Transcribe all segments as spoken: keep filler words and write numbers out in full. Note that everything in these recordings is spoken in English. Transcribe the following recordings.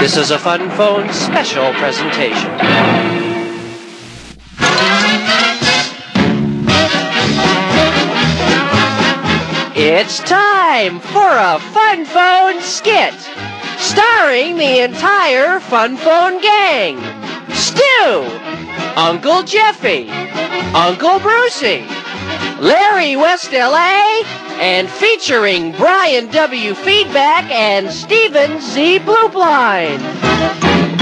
This is a Fun Phone special presentation. It's time for a Fun Phone skit, starring the entire Fun Phone gang. Stu, Uncle Jeffy, Uncle Brucey, Larry West L A, and featuring Brian W. Feedback and Steven Z. Blueblind.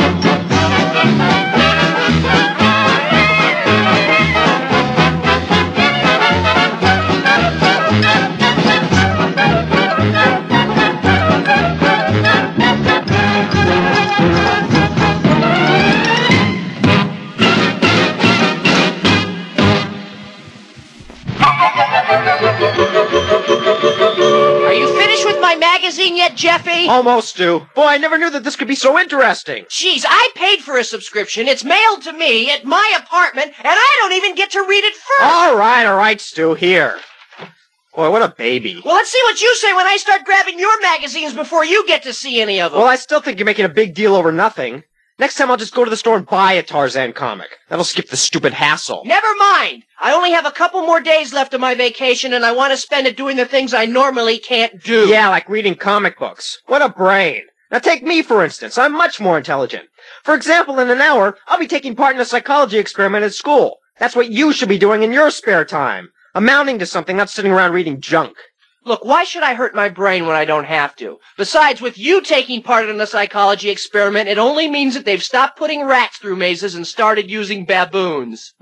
Are you finished with my magazine yet, Jeffy? Almost, Stu. Boy, I never knew that this could be so interesting. Jeez, I paid for a subscription. It's mailed to me at my apartment, and I don't even get to read it first. All right, all right, Stu. Here. Boy, what a baby. Well, let's see what you say when I start grabbing your magazines before you get to see any of them. Well, I still think you're making a big deal over nothing. Next time I'll just go to the store and buy a Tarzan comic. That'll skip the stupid hassle. Never mind. I only have a couple more days left of my vacation, and I want to spend it doing the things I normally can't do. Yeah, like reading comic books. What a brain. Now take me, for instance. I'm much more intelligent. For example, in an hour, I'll be taking part in a psychology experiment at school. That's what you should be doing in your spare time. Amounting to something, not sitting around reading junk. Look, why should I hurt my brain when I don't have to? Besides, with you taking part in the psychology experiment, it only means that they've stopped putting rats through mazes and started using baboons.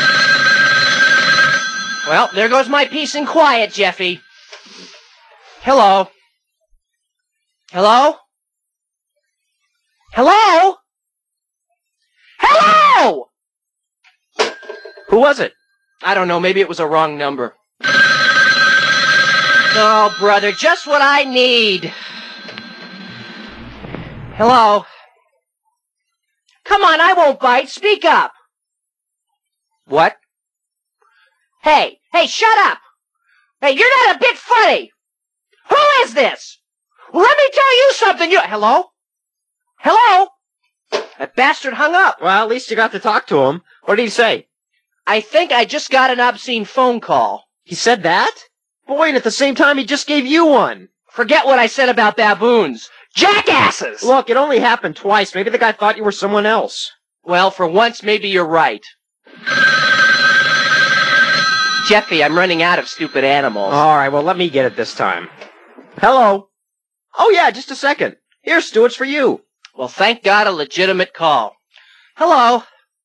Well, there goes my peace and quiet, Jeffy. Hello? Hello? Hello? Hello! Who was it? I don't know, maybe it was a wrong number. Oh, brother, just what I need. Hello? Come on, I won't bite. Speak up. What? Hey, hey, shut up. Hey, you're not a bit funny. Who is this? Well, let me tell you something. You... Hello? Hello? That bastard hung up. Well, at least you got to talk to him. What did he say? I think I just got an obscene phone call. He said that? Boy, and at the same time, he just gave you one. Forget what I said about baboons. Jackasses! Look, it only happened twice. Maybe the guy thought you were someone else. Well, for once, maybe you're right. Jeffy, I'm running out of stupid animals. All right, well, let me get it this time. Hello? Oh, yeah, just a second. Here, Stu, it's for you. Well, thank God, a legitimate call. Hello?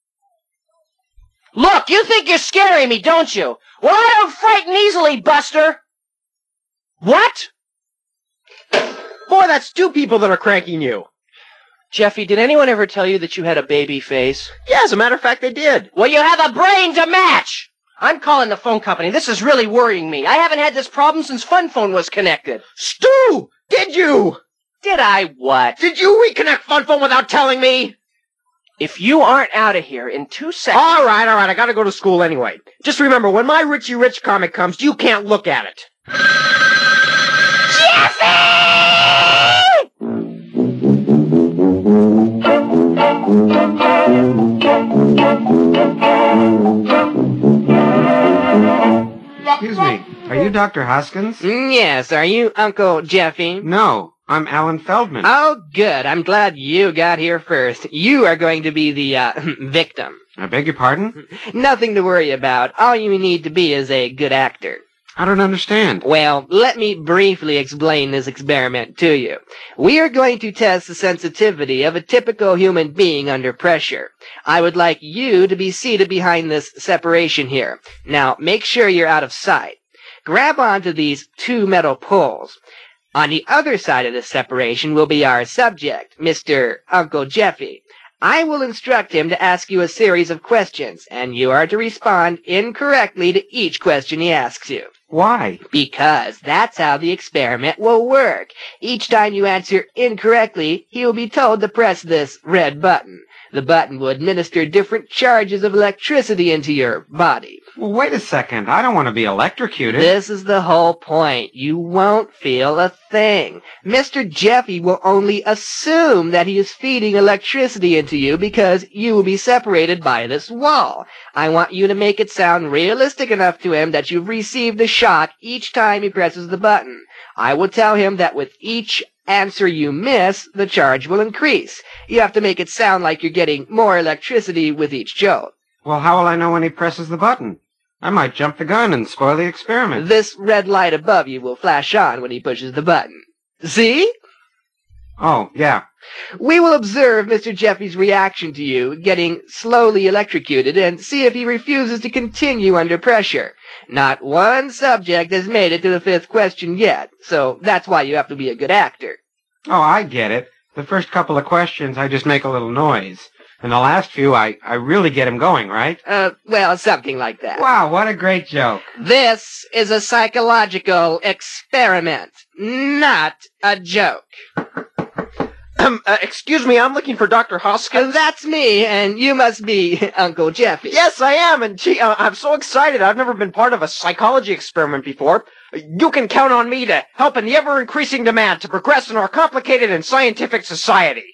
Look, you think you're scaring me, don't you? Well, I don't frighten easily, Buster. What? Boy, that's two people that are cranking you. Jeffy, did anyone ever tell you that you had a baby face? Yeah, as a matter of fact, they did. Well, you have a brain to match! I'm calling the phone company. This is really worrying me. I haven't had this problem since Fun Phone was connected. Stu! Did you? Did I what? Did you reconnect Fun Phone without telling me? If you aren't out of here in two seconds... All right, all right, I gotta go to school anyway. Just remember, when my Richie Rich comic comes, you can't look at it. Jeffy! Excuse me, are you Doctor Hoskins? Yes, are you Uncle Jeffy? No, I'm Alan Feldman. Oh, good. I'm glad you got here first. You are going to be the, uh, victim. I beg your pardon? Nothing to worry about. All you need to be is a good actor. I don't understand. Well, let me briefly explain this experiment to you. We are going to test the sensitivity of a typical human being under pressure. I would like you to be seated behind this separation here. Now, make sure you're out of sight. Grab onto these two metal poles. On the other side of this separation will be our subject, Mister Uncle Jeffy. I will instruct him to ask you a series of questions, and you are to respond incorrectly to each question he asks you. Why? Because that's how the experiment will work. Each time you answer incorrectly, he will be told to press this red button. The button will administer different charges of electricity into your body. Well, wait a second. I don't want to be electrocuted. This is the whole point. You won't feel a thing. Mister Jeffy will only assume that he is feeding electricity into you because you will be separated by this wall. I want you to make it sound realistic enough to him that you've received a shock each time he presses the button. I will tell him that with each answer you miss, the charge will increase. You have to make it sound like you're getting more electricity with each jolt. Well, how will I know when he presses the button? I might jump the gun and spoil the experiment. This red light above you will flash on when he pushes the button. See? Oh, yeah. We will observe Mister Jeffy's reaction to you getting slowly electrocuted and see if he refuses to continue under pressure. Not one subject has made it to the fifth question yet, so that's why you have to be a good actor. Oh, I get it. The first couple of questions, I just make a little noise. And the last few, I, I really get him going, right? Uh, well, something like that. Wow, what a great joke. This is a psychological experiment, not a joke. Um, uh, excuse me, I'm looking for Doctor Hoskins. That's me, and you must be Uncle Jeffy. Yes, I am, and gee, uh, I'm so excited. I've never been part of a psychology experiment before. You can count on me to help in the ever-increasing demand to progress in our complicated and scientific society.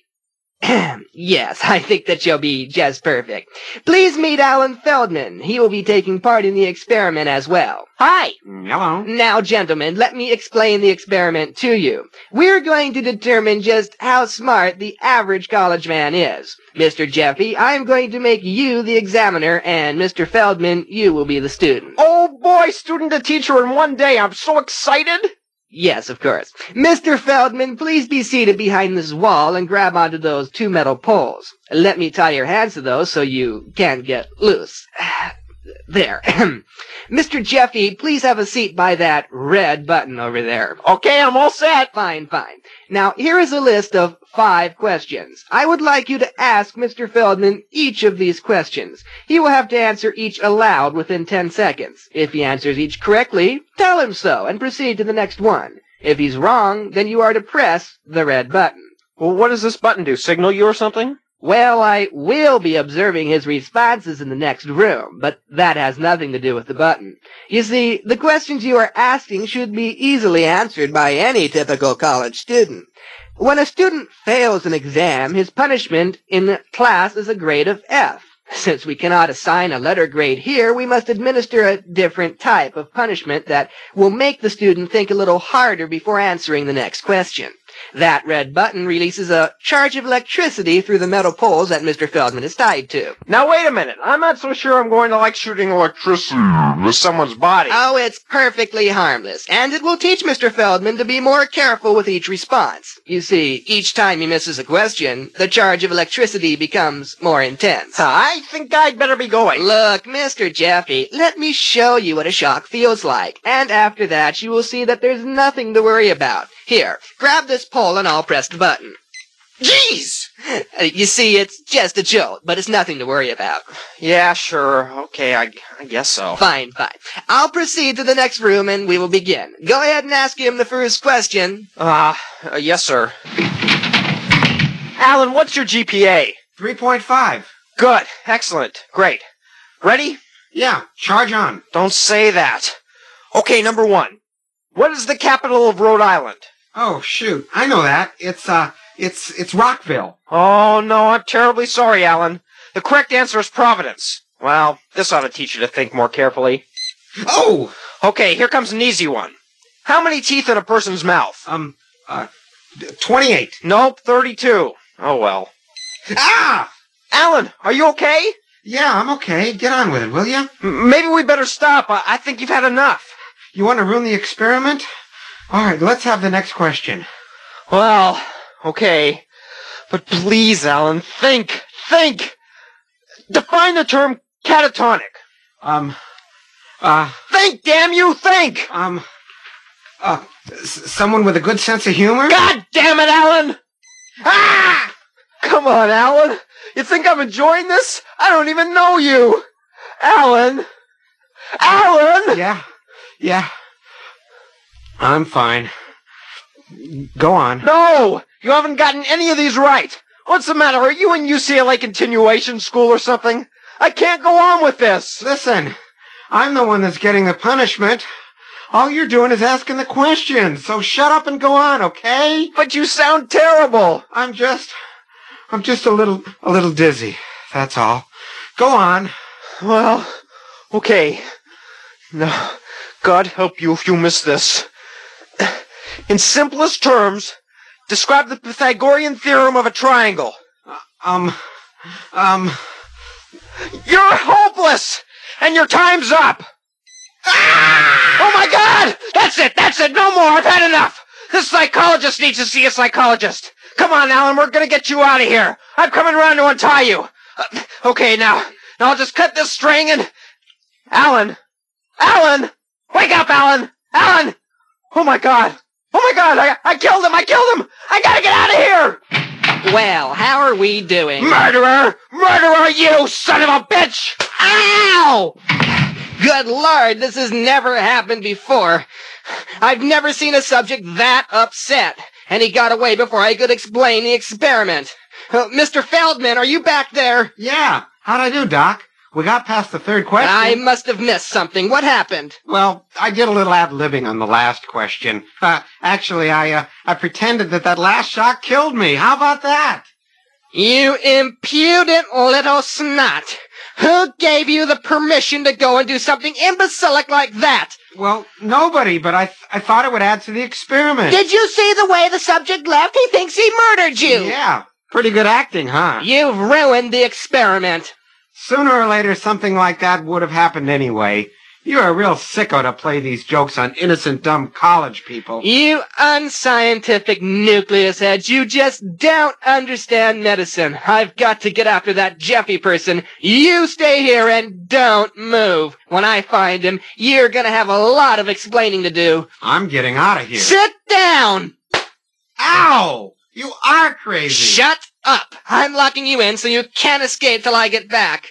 Yes, I think that you'll be just perfect. Please meet Alan Feldman. He will be taking part in the experiment as well. Hi. Hello. Now, gentlemen, let me explain the experiment to you. We're going to determine just how smart the average college man is. Mister Jeffy, I'm going to make you the examiner, and Mister Feldman, you will be the student. Oh boy, student to teacher in one day. I'm so excited. Yes, of course. Mister Feldman, please be seated behind this wall and grab onto those two metal poles. Let me tie your hands to those so you can't get loose. There. Mister Jeffy, please have a seat by that red button over there. Okay, I'm all set. Fine, fine. Now, here is a list of five questions. I would like you to ask Mister Feldman each of these questions. He will have to answer each aloud within ten seconds. If he answers each correctly, tell him so and proceed to the next one. If he's wrong, then you are to press the red button. Well, what does this button do? Signal you or something? Well, I will be observing his responses in the next room, but that has nothing to do with the button. You see, the questions you are asking should be easily answered by any typical college student. When a student fails an exam, his punishment in class is a grade of F. Since we cannot assign a letter grade here, we must administer a different type of punishment that will make the student think a little harder before answering the next question. That red button releases a charge of electricity through the metal poles that Mister Feldman is tied to. Now, wait a minute. I'm not so sure I'm going to like shooting electricity with someone's body. Oh, it's perfectly harmless, and it will teach Mister Feldman to be more careful with each response. You see, each time he misses a question, the charge of electricity becomes more intense. I think I'd better be going. Look, Mister Jeffy, let me show you what a shock feels like, and after that you will see that there's nothing to worry about. Here, grab this pole and I'll press the button. Jeez! Uh, you see, it's just a jolt, but it's nothing to worry about. Yeah, sure. Okay, I, I guess so. Fine, fine. I'll proceed to the next room and we will begin. Go ahead and ask him the first question. Uh, uh yes, sir. Alan, what's your G P A? three point five. Good. Excellent. Great. Ready? Yeah, charge on. Don't say that. Okay, number one. What is the capital of Rhode Island? Oh, shoot. I know that. It's, uh, it's, it's Rockville. Oh, no, I'm terribly sorry, Alan. The correct answer is Providence. Well, this ought to teach you to think more carefully. Oh! Okay, here comes an easy one. How many teeth in a person's mouth? Um, uh, twenty-eight. Nope, thirty-two. Oh, well. Ah! Alan, are you okay? Yeah, I'm okay. Get on with it, will you? M- maybe we better stop. I-, I think you've had enough. You want to ruin the experiment? All right, let's have the next question. Well, okay. But please, Alan, think, think. Define the term catatonic. Um, uh... Think, damn you, think! Um, uh, s- someone with a good sense of humor? God damn it, Alan! Ah! Come on, Alan. You think I'm enjoying this? I don't even know you. Alan! Alan! Yeah, yeah. I'm fine. Go on. No! You haven't gotten any of these right. What's the matter? Are you in U C L A continuation school or something? I can't go on with this. Listen, I'm the one that's getting the punishment. All you're doing is asking the questions, so shut up and go on, okay? But you sound terrible. I'm just... I'm just a little... a little dizzy. That's all. Go on. Well, okay. Now, God help you if you miss this. In simplest terms, describe the Pythagorean theorem of a triangle. Uh, um... Um... You're hopeless! And your time's up! Ah! Oh my God! That's it! That's it! No more! I've had enough! This psychologist needs to see a psychologist! Come on, Alan, we're gonna get you out of here! I'm coming around to untie you! Uh, okay, now, now I'll just cut this string and... Alan! Alan! Wake up, Alan! Alan! Oh my God! Oh my God! I, I killed him! I killed him! I gotta get out of here! Well, how are we doing? Murderer! Murderer, you son of a bitch! Ow! Good Lord, this has never happened before. I've never seen a subject that upset. And he got away before I could explain the experiment. Uh, Mister Feldman, are you back there? Yeah. How'd I do, Doc? We got past the third question. I must have missed something. What happened? Well, I did a little ad-libbing on the last question. Uh, actually, I, uh, I pretended that that last shot killed me. How about that? You impudent little snot. Who gave you the permission to go and do something imbecilic like that? Well, nobody, but I, th- I thought it would add to the experiment. Did you see the way the subject left? He thinks he murdered you. Yeah. Pretty good acting, huh? You've ruined the experiment. Sooner or later, something like that would have happened anyway. You're a real sicko to play these jokes on innocent, dumb college people. You unscientific nucleus heads, you just don't understand medicine. I've got to get after that Jeffy person. You stay here and don't move. When I find him, you're gonna have a lot of explaining to do. I'm getting out of here. Sit down! Ow! You are crazy. Shut up! I'm locking you in so you can't escape till I get back.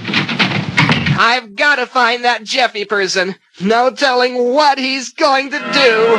I've got to find that Jeffy person. No telling what he's going to do.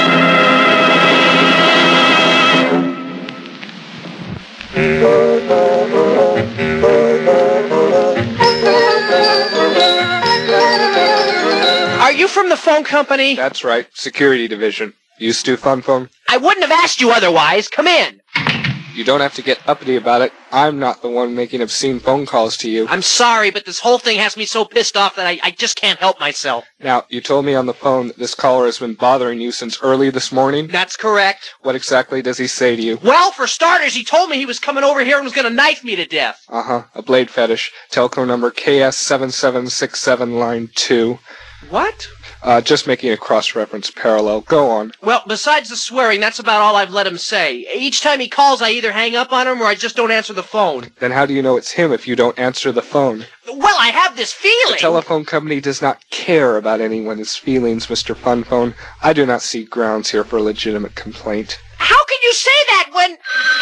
Are you from the phone company? That's right. Security division. You Stu Fun Phone? I wouldn't have asked you otherwise. Come in. You don't have to get uppity about it. I'm not the one making obscene phone calls to you. I'm sorry, but this whole thing has me so pissed off that I, I just can't help myself. Now, you told me on the phone that this caller has been bothering you since early this morning. That's correct. What exactly does he say to you? Well, for starters, he told me he was coming over here and was going to knife me to death. Uh-huh. A blade fetish. Telephone number K S seven seven six seven, line two. What? Uh, just making a cross-reference parallel. Go on. Well, besides the swearing, that's about all I've let him say. Each time he calls, I either hang up on him or I just don't answer the phone. Then how do you know it's him if you don't answer the phone? Well, I have this feeling. The telephone company does not care about anyone's feelings, Mister Fun Phone. I do not see grounds here for legitimate complaint. How can you say that when...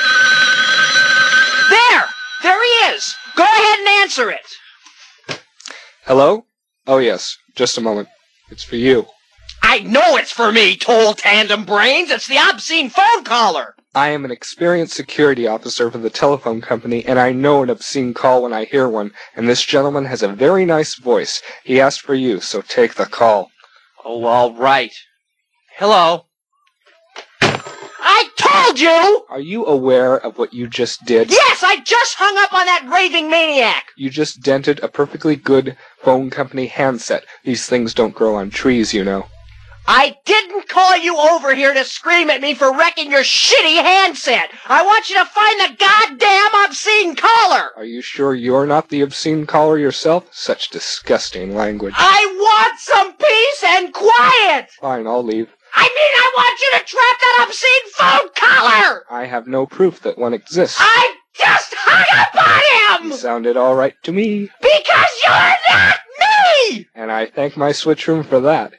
There! There he is! Go ahead and answer it! Hello? Oh, yes. Just a moment. It's for you. I know it's for me, Toll Tandem Brains! It's the obscene phone caller! I am an experienced security officer for the telephone company, and I know an obscene call when I hear one, and this gentleman has a very nice voice. He asked for you, so take the call. Oh, all right. Hello? I told you! Are you aware of what you just did? Yes, I just hung up on that raving maniac! You just dented a perfectly good phone company handset. These things don't grow on trees, you know. I didn't call you over here to scream at me for wrecking your shitty handset. I want you to find the goddamn obscene caller. Are you sure you're not the obscene caller yourself? Such disgusting language. I want some peace and quiet. Fine, I'll leave. I mean, I want you to trap that obscene phone caller. I have no proof that one exists. I just hung up on him. It sounded all right to me. Because you're not me. And I thank my switch room for that.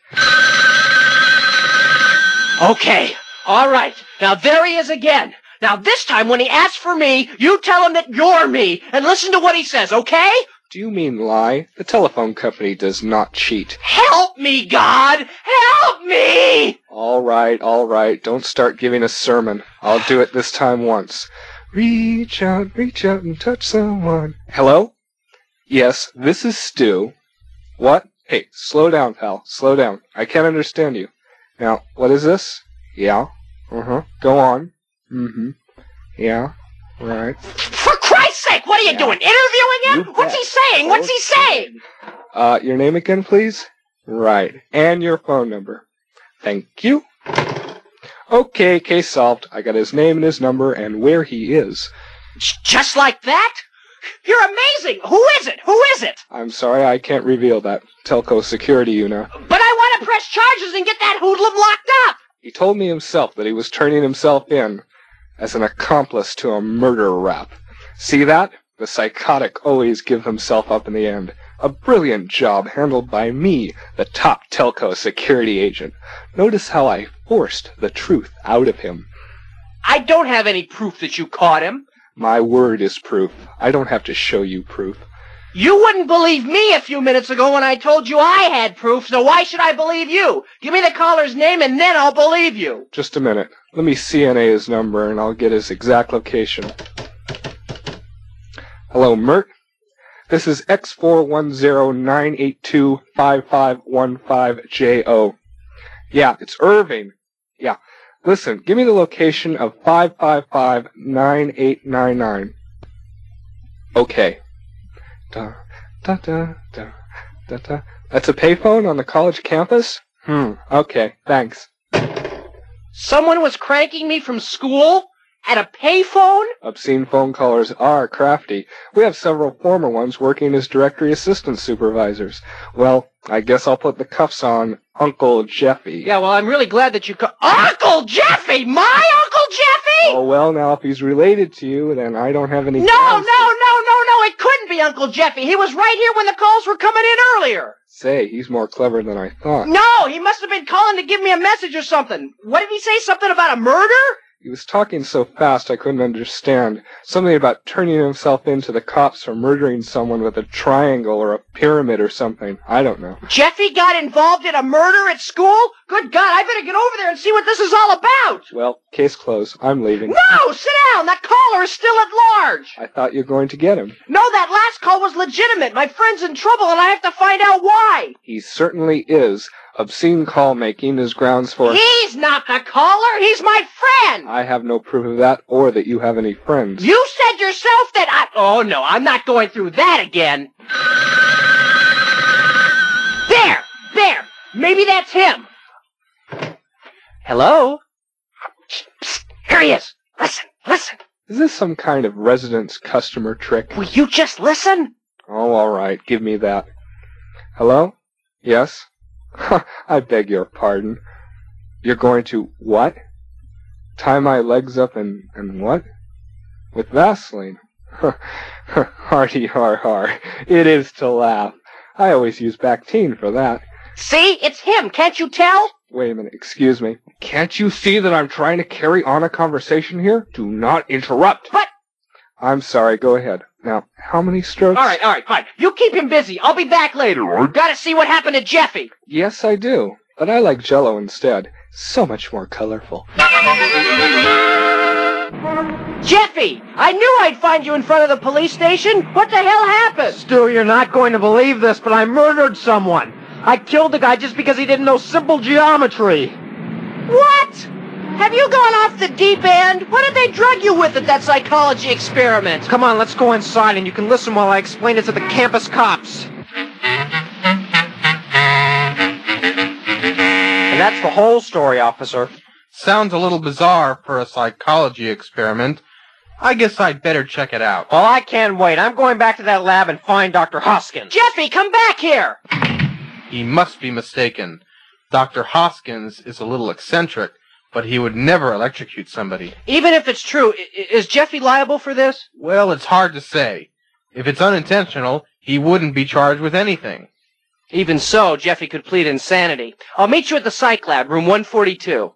Okay, all right. Now there he is again. Now this time when he asks for me, you tell him that you're me, and listen to what he says, okay? Do you mean lie? The telephone company does not cheat. Help me, God! Help me! All right, all right. Don't start giving a sermon. I'll do it this time once. Reach out, reach out and touch someone. Hello? Yes, this is Stu. What? Hey, slow down, pal. Slow down. I can't understand you. Now, what is this? Yeah. Uh-huh. Go on. Mm-hmm. Yeah. Right. For Christ's sake, what are you Yeah. doing? Interviewing him? You What's bet. he saying? What's he saying? Uh, your name again, please? Right. And your phone number. Thank you. Okay, case solved. I got his name and his number and where he is. J- Just like that? You're amazing. Who is it? Who is it? I'm sorry, I can't reveal that. Telco security, you know. But I want to press charges and get that hoodlum locked up. He told me himself that he was turning himself in as an accomplice to a murder rap. See that? The psychotic always give himself up in the end. A brilliant job handled by me, the top telco security agent. Notice how I forced the truth out of him. I don't have any proof that you caught him. My word is proof. I don't have to show you proof. You wouldn't believe me a few minutes ago when I told you I had proof, so why should I believe you? Give me the caller's name and then I'll believe you. Just a minute. Let me C N A his number and I'll get his exact location. Hello, Mert. This is X four one zero nine eight two five five one five J O. Yeah, it's Irving. Yeah. Listen, give me the location of five five five nine eight nine nine. Okay. Da, da, da, da, da, da. That's a payphone on the college campus? Hmm, okay, thanks. Someone was cranking me from school? At a payphone? Obscene phone callers are crafty. We have several former ones working as directory assistant supervisors. Well, I guess I'll put the cuffs on Uncle Jeffy. Yeah, well, I'm really glad that you ca- Uncle Jeffy! My Uncle Jeffy? Oh, well, now, if he's related to you, then I don't have any... No, no, no, no, no, it couldn't be Uncle Jeffy. He was right here when the calls were coming in earlier. Say, he's more clever than I thought. No, he must have been calling to give me a message or something. What did he say? Something about a murder? He was talking so fast I couldn't understand. Something about turning himself in to the cops for murdering someone with a triangle or a pyramid or something. I don't know. Jeffy got involved in a murder at school? Good God, I better get over there and see what this is all about. Well, case closed. I'm leaving. No, sit down. That caller is still at large. I thought you were going to get him. No, that last call was legitimate. My friend's in trouble and I have to find out why. He certainly is. Obscene call making is grounds for... He's not the caller. He's my friend. I have no proof of that or that you have any friends. You said yourself that I... Oh, no, I'm not going through that again. There! There! Maybe that's him. Hello? Psst, here he is. Listen, listen. Is this some kind of residence customer trick? Will you just listen? Oh, all right. Give me that. Hello? Yes? I beg your pardon. You're going to what? Tie my legs up and, and what? With Vaseline. Hardy har har. It is to laugh. I always use Bactine for that. See? It's him. Can't you tell? Wait a minute. Excuse me. Can't you see that I'm trying to carry on a conversation here? Do not interrupt. But... I'm sorry. Go ahead. Now, how many strokes? All right, all right, fine. You keep him busy. I'll be back later. Gotta see what happened to Jeffy. Yes, I do. But I like Jell-O instead. So much more colorful. Jeffy! I knew I'd find you in front of the police station. What the hell happened? Stu, you're not going to believe this, but I murdered someone. I killed the guy just because he didn't know simple geometry. What? Have you gone off the deep end? What did they drug you with at that psychology experiment? Come on, let's go inside and you can listen while I explain it to the campus cops. And that's the whole story, officer. Sounds a little bizarre for a psychology experiment. I guess I'd better check it out. Well, I can't wait. I'm going back to that lab and find Doctor Hoskins. Jeffy, come back here! He must be mistaken. Doctor Hoskins is a little eccentric, but he would never electrocute somebody. Even if it's true, i- is Jeffy liable for this? Well, it's hard to say. If it's unintentional, he wouldn't be charged with anything. Even so, Jeffy could plead insanity. I'll meet you at the psych lab, room one forty-two.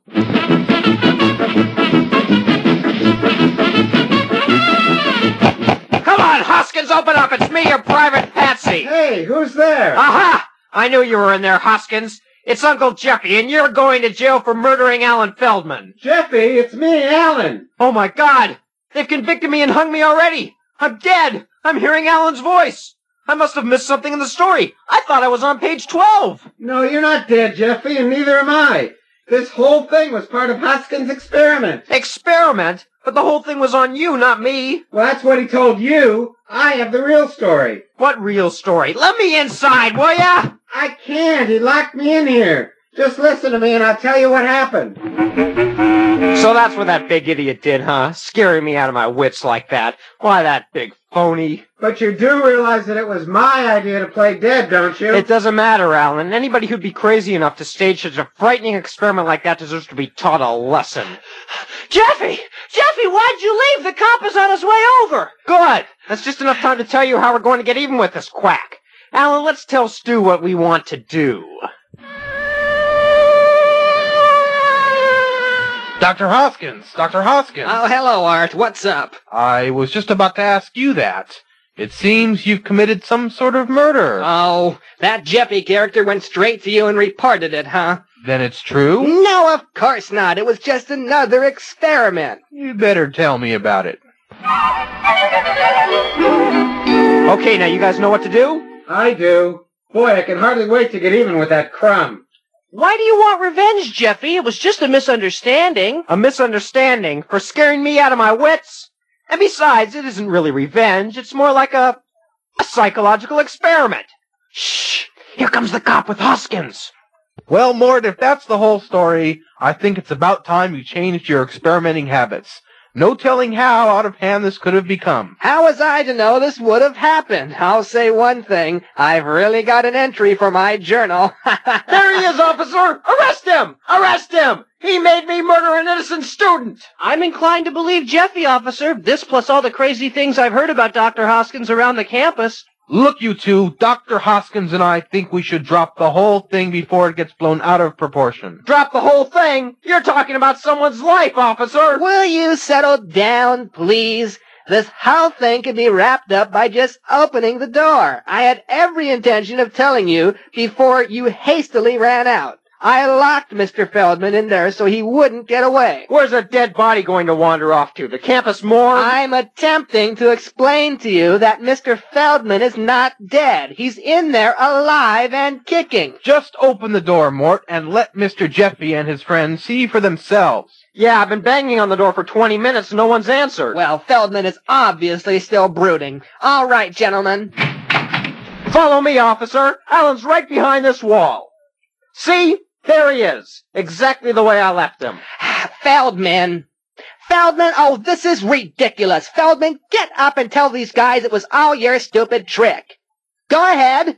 Come on, Hoskins, open up. It's me, your private patsy. Hey, who's there? Aha! I knew you were in there, Hoskins. It's Uncle Jeffy, and you're going to jail for murdering Alan Feldman. Jeffy, it's me, Alan. Oh, my God. They've convicted me and hung me already. I'm dead. I'm hearing Alan's voice. I must have missed something in the story. I thought I was on page twelve. No, you're not dead, Jeffy, and neither am I. This whole thing was part of Hoskins' experiment. Experiment? But the whole thing was on you, not me. Well, that's what he told you. I have the real story. What real story? Let me inside, will ya? I can't. He locked me in here. Just listen to me and I'll tell you what happened. So that's what that big idiot did, huh? Scaring me out of my wits like that. Why, that big phony. But you do realize that it was my idea to play dead, don't you? It doesn't matter, Alan. Anybody who'd be crazy enough to stage such a frightening experiment like that deserves to be taught a lesson. Jeffy! Jeffy, why'd you leave? The cop is on his way over! Good! That's just enough time to tell you how we're going to get even with this quack. Alan, let's tell Stu what we want to do. Doctor Hoskins! Doctor Hoskins! Oh, hello, Art. What's up? I was just about to ask you that. It seems you've committed some sort of murder. Oh, that Jeffy character went straight to you and reported it, huh? Then it's true? No, of course not. It was just another experiment. You better tell me about it. Okay, now you guys know what to do? I do. Boy, I can hardly wait to get even with that crumb. Why do you want revenge, Jeffy? It was just a misunderstanding. A misunderstanding for scaring me out of my wits? And besides, it isn't really revenge. It's more like a, a psychological experiment. Shh! Here comes the cop with Hoskins. Well, Mort, if that's the whole story, I think it's about time you changed your experimenting habits. No telling how out of hand this could have become. How was I to know this would have happened? I'll say one thing. I've really got an entry for my journal. There he is, officer! Arrest him! Arrest him! He made me murder an innocent student! I'm inclined to believe Jeffy, officer. This plus all the crazy things I've heard about Doctor Hoskins around the campus. Look, you two, Doctor Hoskins and I think we should drop the whole thing before it gets blown out of proportion. Drop the whole thing? You're talking about someone's life, officer! Will you settle down, please? This whole thing can be wrapped up by just opening the door. I had every intention of telling you before you hastily ran out. I locked Mister Feldman in there so he wouldn't get away. Where's a dead body going to wander off to? The campus morgue? I'm attempting to explain to you that Mister Feldman is not dead. He's in there alive and kicking. Just open the door, Mort, and let Mister Jeffy and his friends see for themselves. Yeah, I've been banging on the door for twenty minutes and no one's answered. Well, Feldman is obviously still brooding. All right, gentlemen. Follow me, officer. Alan's right behind this wall. See? There he is. Exactly the way I left him. Feldman. Feldman, oh, this is ridiculous. Feldman, get up and tell these guys it was all your stupid trick. Go ahead.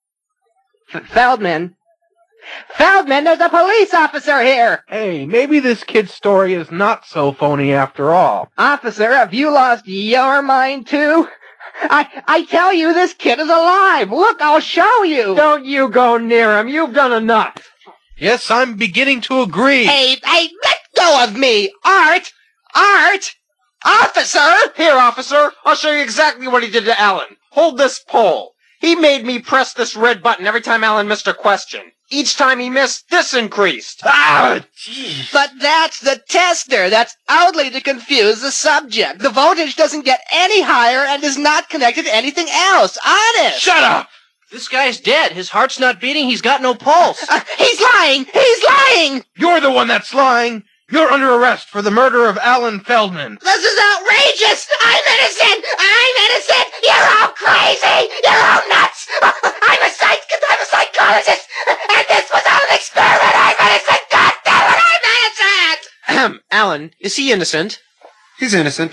F- Feldman. Feldman, there's a police officer here. Hey, maybe this kid's story is not so phony after all. Officer, have you lost your mind too? I, I tell you, this kid is alive. Look, I'll show you. Don't you go near him. You've done enough. Yes, I'm beginning to agree. Hey, hey, let go of me. Art! Art! Officer! Here, officer. I'll show you exactly what he did to Alan. Hold this pole. He made me press this red button every time Alan missed a question. Each time he missed, this increased. Ah, jeez. But that's the tester. That's only to confuse the subject. The voltage doesn't get any higher and is not connected to anything else. Honest. Shut up! This guy's dead. His heart's not beating. He's got no pulse. Uh, he's lying. He's lying. You're the one that's lying. You're under arrest for the murder of Alan Feldman. This is outrageous. I'm innocent. I'm innocent. You're all crazy. You're all nuts. I'm a psych. I'm a psychologist. And this was all an experiment. I'm innocent. God damn it. I'm innocent. Ahem. Alan, is he innocent? He's innocent.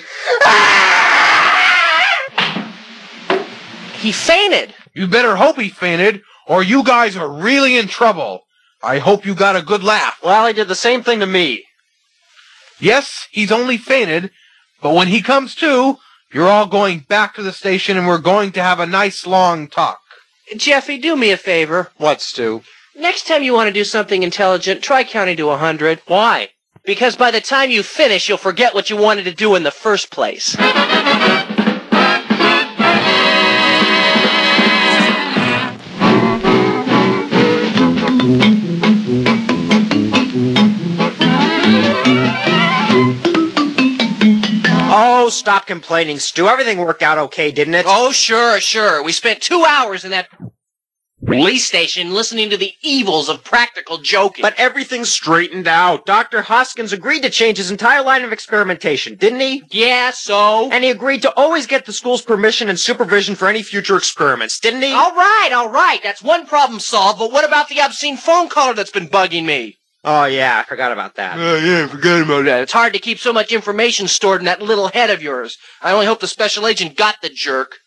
He fainted. You better hope he fainted, or you guys are really in trouble. I hope you got a good laugh. Well, he did the same thing to me. Yes, he's only fainted, but when he comes to, you're all going back to the station and we're going to have a nice long talk. Jeffy, do me a favor. What, Stu? Next time you want to do something intelligent, try counting to a hundred. Why? Because by the time you finish, you'll forget what you wanted to do in the first place. Oh, stop complaining, Stu. Everything worked out okay, didn't it? Oh, sure, sure. We spent two hours in that police station listening to the evils of practical joking. But everything's straightened out. Doctor Hoskins agreed to change his entire line of experimentation, didn't he? Yeah, so? And he agreed to always get the school's permission and supervision for any future experiments, didn't he? All right, all right. That's one problem solved, but what about the obscene phone caller that's been bugging me? Oh, yeah, I forgot about that. Oh, yeah, forget about that. It's hard to keep so much information stored in that little head of yours. I only hope the special agent got the jerk.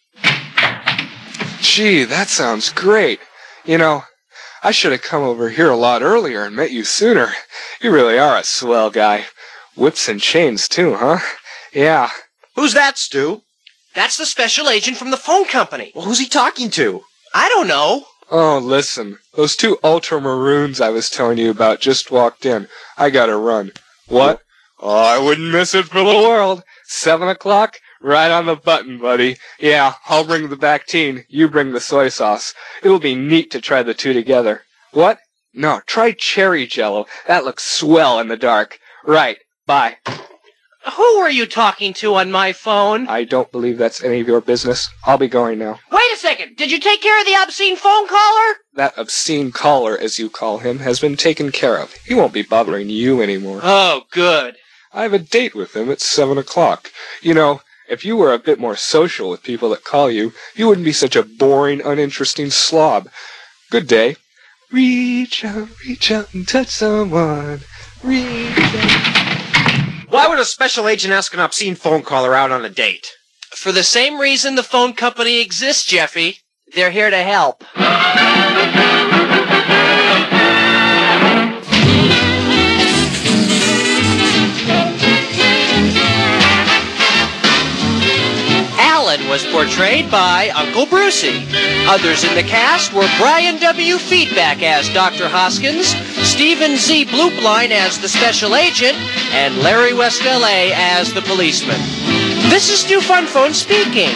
Gee, that sounds great. You know, I should have come over here a lot earlier and met you sooner. You really are a swell guy. Whips and chains, too, huh? Yeah. Who's that, Stu? That's the special agent from the phone company. Well, who's he talking to? I don't know. Oh, listen. Those two ultramaroons I was telling you about just walked in. I gotta run. What? Oh, I wouldn't miss it for the world. Seven o'clock? Right on the button, buddy. Yeah, I'll bring the Bactine. You bring the soy sauce. It'll be neat to try the two together. What? No, try cherry jello. That looks swell in the dark. Right. Bye. Who were you talking to on my phone? I don't believe that's any of your business. I'll be going now. Wait a second. Did you take care of the obscene phone caller? That obscene caller, as you call him, has been taken care of. He won't be bothering you anymore. Oh, good. I have a date with him at seven o'clock. You know, if you were a bit more social with people that call you, you wouldn't be such a boring, uninteresting slob. Good day. Reach out, reach out and touch someone. Reach out. Why would a special agent ask an obscene phone caller out on a date? For the same reason the phone company exists, Jeffy. They're here to help. Alan was portrayed by Uncle Brucey. Others in the cast were Brian W. Feedback as Doctor Hoskins, Stephen Z. Bloopline as the special agent, and Larry West L A as the policeman. This is Stu Fun Phone speaking.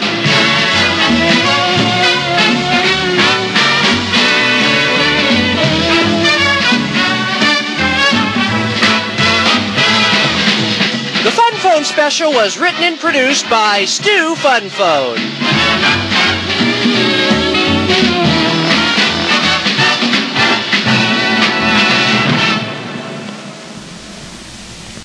The Fun Phone special was written and produced by Stu Fun Phone.